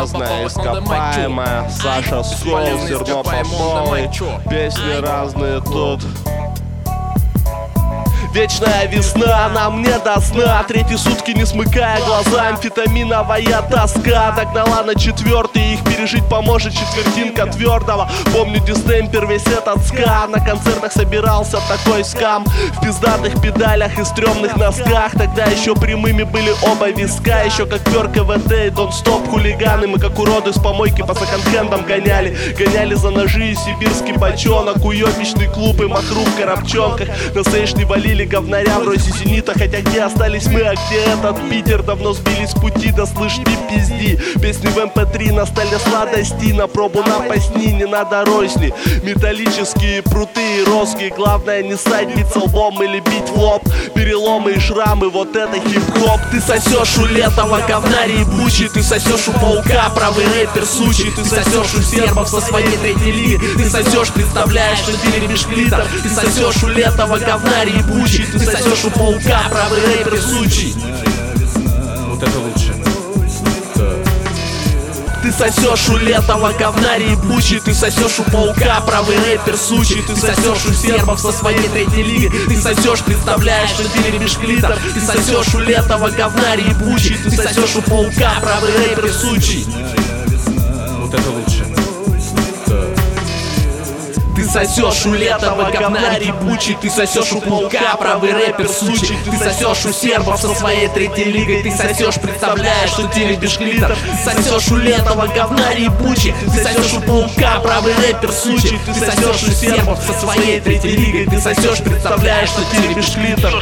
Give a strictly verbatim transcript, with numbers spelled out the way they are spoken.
полезная, ископаемая. Саша Скол, Зерно Поповой. Песни разные тут. Вечная весна, нам не до сна. Третьи сутки не смыкая глаза. Амфетаминовая тоска догнала на четвертый. Их пережить поможет четвертинка твердого. Помню дистемпер, весь этот ска. На концертах собирался такой скам. В пиздатых педалях и стрёмных носках. Тогда еще прямыми были оба виска. Еще как пёр КВТ и Don't Stop хулиганы. Мы как уроды с помойки по секонд-хендам гоняли. Гоняли за ножи и сибирский бочонок. Уёбищный клуб и махру в коробчонках. На сейшный валили говнаря в розе зенита. Хотя где остались мы, а где этот Питер? Давно сбились с пути, да слышь, не пизди. Песни в эм пэ три на столе сладости. На пробу напасни, не надо розни. Металлические пруты и розги. Главное не ссать, бить лбом или бить в лоб. Переломы и шрамы, вот это хип-хоп. Ты сосешь у летого говна ебучий. Ты сосешь у паука, правый рэпер сучий. Ты сосешь у сербов со своей третьей лиги. Ты сосешь, представляешь, что ты любишь клитор. Ты сосешь у летого говна ебучий. Ты сосешь у паука, правый рэпер сучий. Вот это лучше. Ты сосешь у летого говна ебучий. Ты сосешь у паука, правый рэпер сучий. Ты сосешь у сербов со своей третьей лиги. Ты сосешь, представляешь, что ты любишь клитор. Ты сосешь у летого говна ебучий. Ты сосешь у паука, правый рэпер сучий. Вот это лучше. Ты сосешь у летого говна ебучий. Ты сосешь у паука, правый рэпер сучий. Ты сосешь у сербов со своей третьей лигой. Ты сосешь, представляешь, что ты любишь клитор. Ты сосешь у летого говна ебучий. Ты сосешь у паука, правый рэпер сучий. Ты сосешь у сербов со своей третьей лигой. Ты сосешь, представляешь, что ты любишь клитор.